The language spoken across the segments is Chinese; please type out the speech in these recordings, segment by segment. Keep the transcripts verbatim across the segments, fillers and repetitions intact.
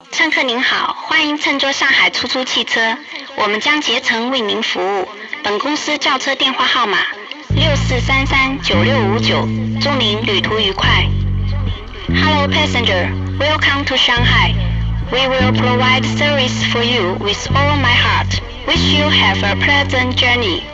乘客您好，欢迎乘坐上海出租汽车，我们将竭诚为您服务。本公司轿车电话号码六四三三九六五九，祝您旅途愉快。Hello passenger, welcome to Shanghai. We will provide service for you with all my heart. Wish you have a pleasant journey.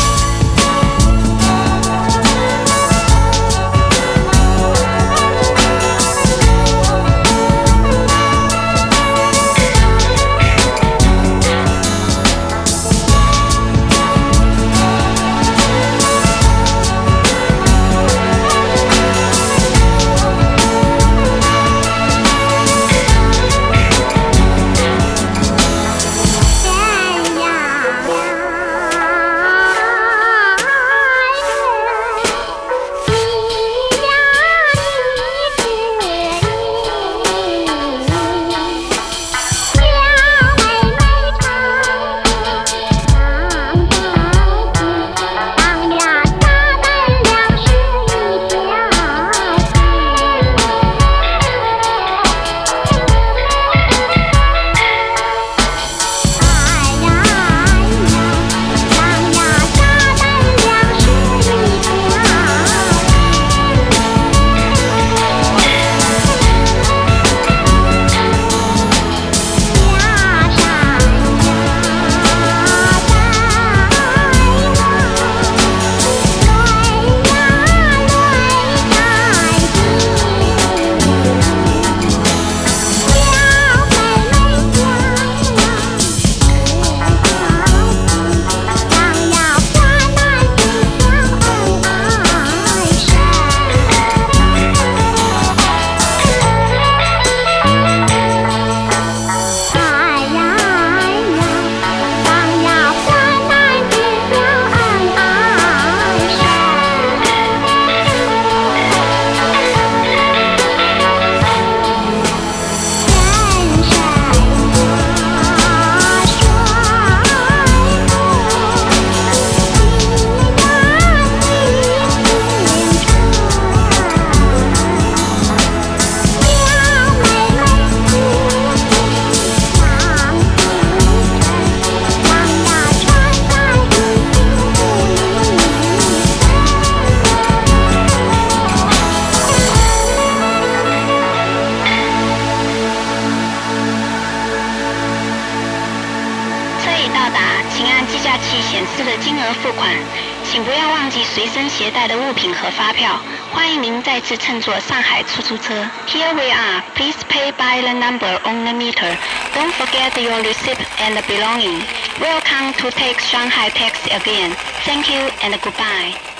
请按计价器显示的金额付款，请不要忘记随身携带的物品和发票。欢迎您再次乘坐上海出租车。Here we are. Please pay by the number on the meter. Don't forget your receipt and belonging. Welcome to take Shanghai Taxi again. Thank you and goodbye.